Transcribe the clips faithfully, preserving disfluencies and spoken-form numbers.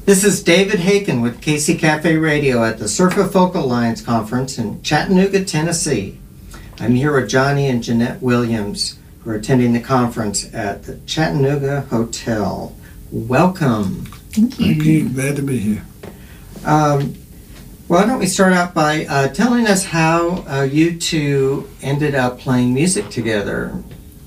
This is David Haken with K C Cafe Radio at the Surf Folk Alliance Conference in Chattanooga, Tennessee. I'm here with Johnny and Jeanette Williams, who are attending the conference at the Chattanooga Hotel. Welcome. Thank you. Thank you. Glad to be here. Um, why don't we start out by uh, telling us how uh, you two ended up playing music together?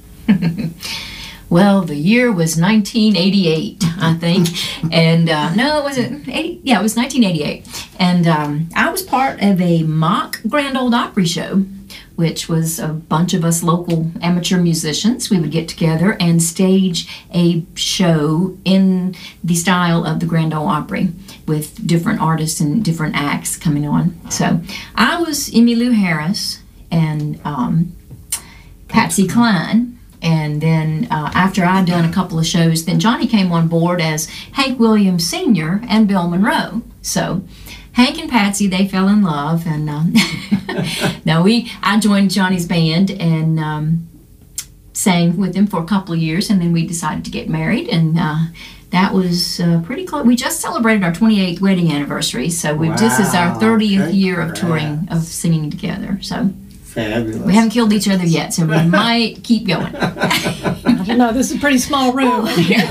Well, the year was nineteen eighty-eight, I think, and uh, no, it wasn't. eighty, yeah, it was nineteen eighty-eight, and um, I was part of a mock Grand Ole Opry show, which was a bunch of us local amateur musicians. We would get together and stage a show in the style of the Grand Ole Opry with different artists and different acts coming on. So I was Emmylou Harris and um, Patsy Cline. And then uh, after I'd done a couple of shows, then Johnny came on board as Hank Williams Senior and Bill Monroe. So Hank and Patsy, they fell in love, and um, no, we I joined Johnny's band and um, sang with him for a couple of years, and then we decided to get married, and uh, that was uh, pretty close. We just celebrated our twenty-eighth wedding anniversary, so we Wow, this is our thirtieth okay, year of touring, congrats. of singing together. So. Fabulous. We haven't killed each other yet, so we might keep going. No, this is a pretty small room.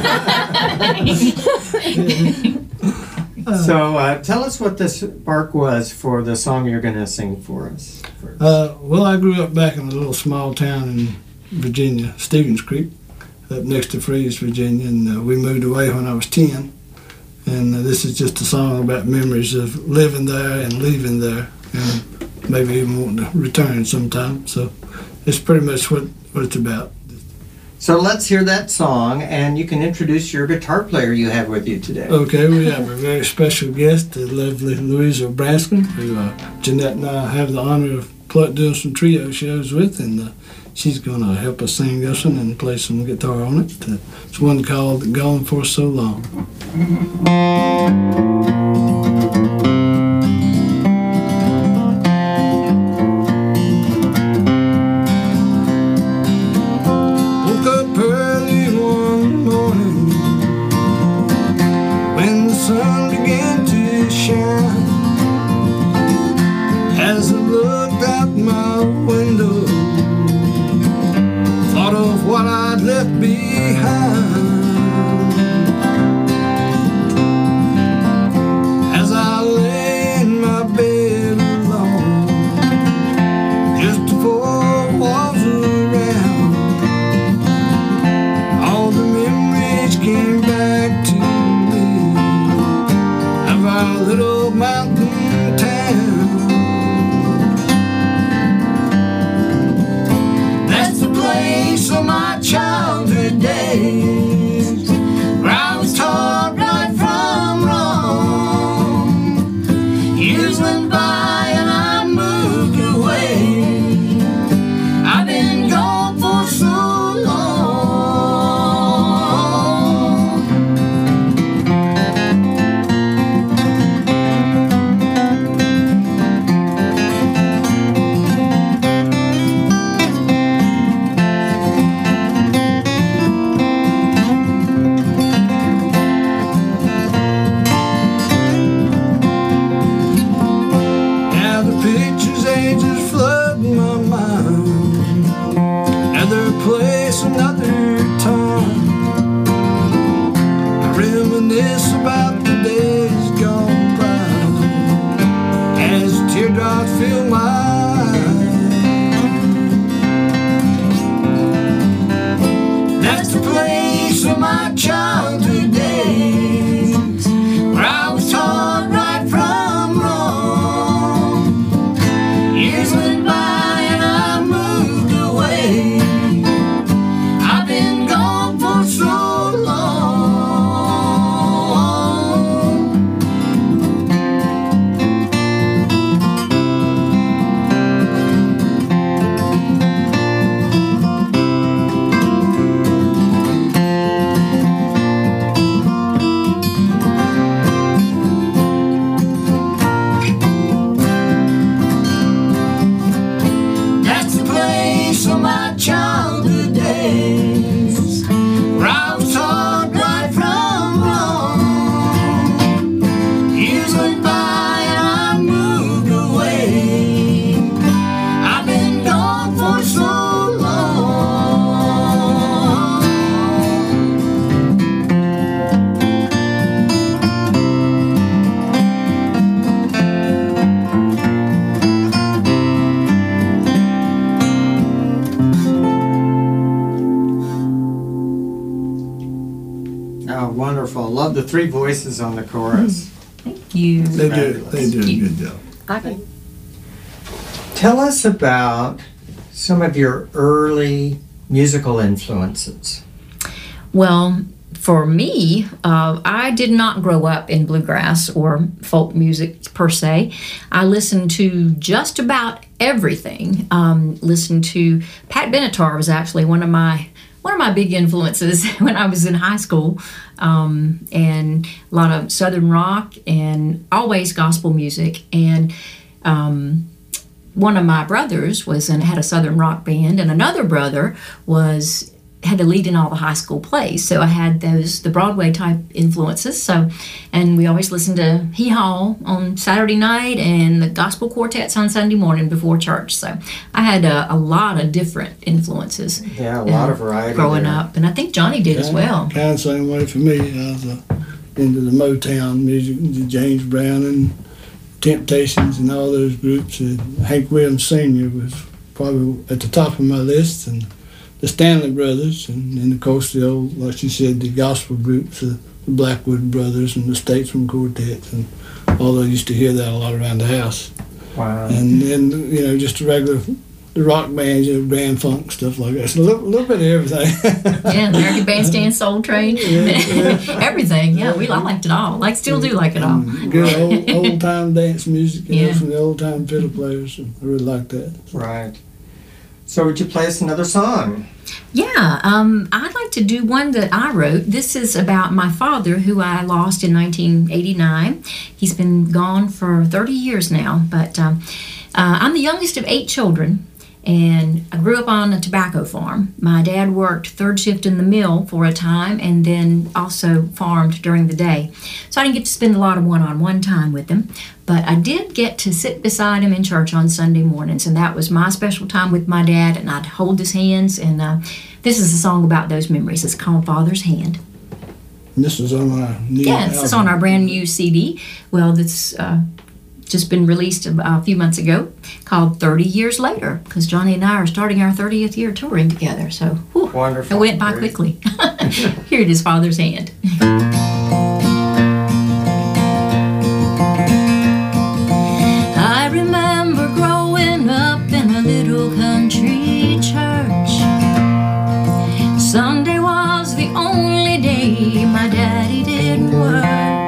So uh, tell us what this bark was for the song you're going to sing for us. Uh, well, I grew up back in a little small town in Virginia, Stevens Creek, up next to Freeze, Virginia, and uh, we moved away when I was ten. And uh, this is just a song about memories of living there and leaving there, and maybe even wanting to return sometime. So it's pretty much what, what it's about. So let's hear that song, and you can introduce your guitar player you have with you today. Okay, we have a very special guest, the lovely Louisa Braskin, who uh, Jeanette and I have the honor of pl- doing some trio shows with, and uh, she's going to help us sing this one and play some guitar on it. Uh, it's one called Gone For So Long. three voices on the chorus. Thank you. They do, they do a Cute. good job. I can. Tell us about some of your early musical influences. Well, for me, uh, I did not grow up in bluegrass or folk music per se. I listened to just about everything. Um, listened to Pat Benatar was actually one of my one of my big influences when I was in high school, um, and a lot of Southern rock and always gospel music. And um, one of my brothers was and had a Southern rock band, and another brother was had to lead in all the high school plays. So I had those the Broadway type influences. So, and we always listened to Hee Haw on Saturday night and the gospel quartets on Sunday morning before church. So I had a, a lot of different influences. Yeah, a lot of variety growing there. up, and I think Johnny did as well. Kind of the same way for me. I was uh, into the Motown music, the James Brown and Temptations and all those groups. And Hank Williams Senior was probably at the top of my list, and the Stanley Brothers, and, and of course the old, like you said, the gospel groups, the, the Blackwood Brothers and the Statesman Quartets, and although I used to hear that a lot around the house. Wow. And then, you know, just the regular, the rock bands, you know, Grand Funk, stuff like that. So a little, little bit of everything. Yeah, American Bandstand, Soul Train, everything. Yeah, we I liked it all. Like, still do like it all. Good old, old time dance music, you Yeah. know, from the old time fiddle players. And I really like that. Right. So would you play us another song? Yeah, um, I'd like to do one that I wrote. This is about my father, who I lost in nineteen eighty-nine. He's been gone for thirty years now, but um, uh, I'm the youngest of eight children, and I grew up on a tobacco farm. My dad worked third shift in the mill for a time and then also farmed during the day. So I didn't get to spend a lot of one-on-one time with him, but I did get to sit beside him in church on Sunday mornings, and that was my special time with my dad, and I'd hold his hands, and uh, this is a song about those memories. It's called Father's Hand. And this is on our new Yeah, this is on our brand new C D. Well, that's uh, just been released a, a few months ago, called thirty years Later, because Johnny and I are starting our thirtieth year touring together. So, whew, Wonderful. it went by Great. quickly. Here it is, Father's Hand. I remember growing up in a little country church. Sunday was the only day my daddy didn't work.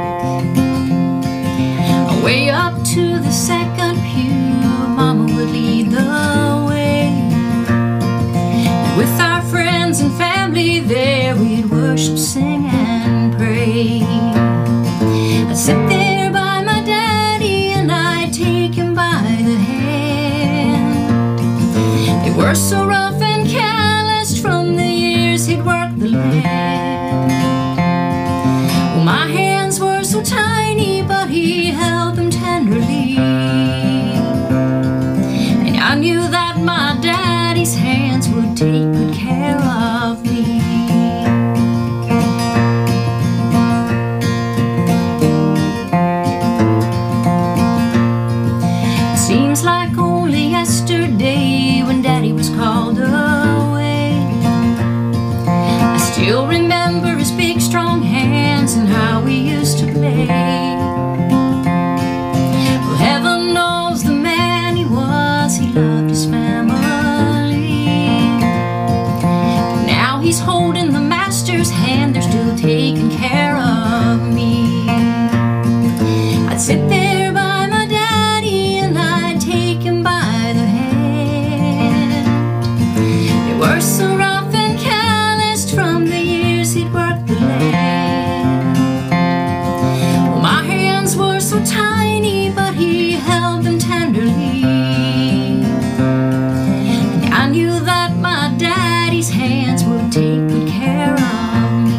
Way up to the second pew, Mama would lead the way. And with our friends and family there, we'd worship, sing, and pray. I'd sit there by my daddy and I'd take him by the hand. They were so rough and calloused from the years he'd worked the land. Well, my hands were so tiny, but he held them tenderly. And I knew that my daddy's hands would take good care of me. It seems like only yesterday when daddy was called away. I still remember his big strong hands and how we used to play. Well, heaven knows the man he was, he loved his family. But now he's holding the master's hand, they're still taking care of me. I'd sit there by my daddy and I'd take him by the hand. They were so rough and calloused from the years he'd worked the land. Well, my hands were so tiny, but he held them tenderly. And I knew that my daddy's hands would take good care of me.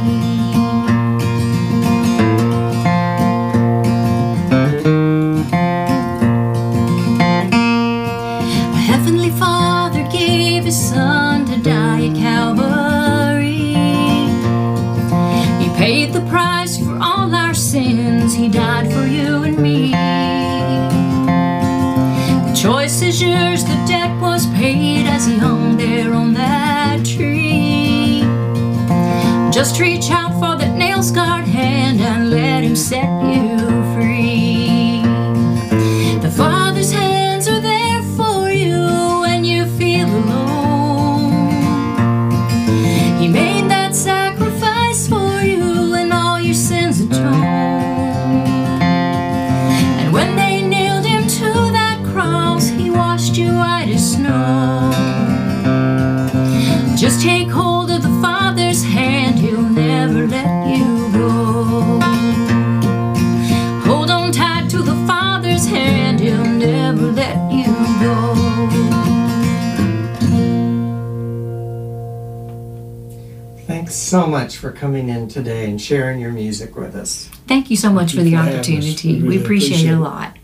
My Heavenly Father gave his son to die at Calvary. He paid the price for all our sins. He died for you and me. The choice is yours, the debt was paid as he hung there on that tree. Just reach out for that nail-scarred hand and let Thanks so much for coming in today and sharing your music with us. Thank you so much Thank for you the for having us. opportunity. We We really appreciate appreciate it a it. lot.